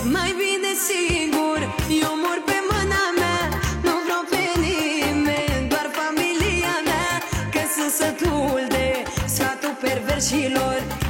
Mai bine sigur, eu mor pe mâna mea. Nu vreau pe nimeni, doar familia mea. Că sunt sătul de sfatul perversilor.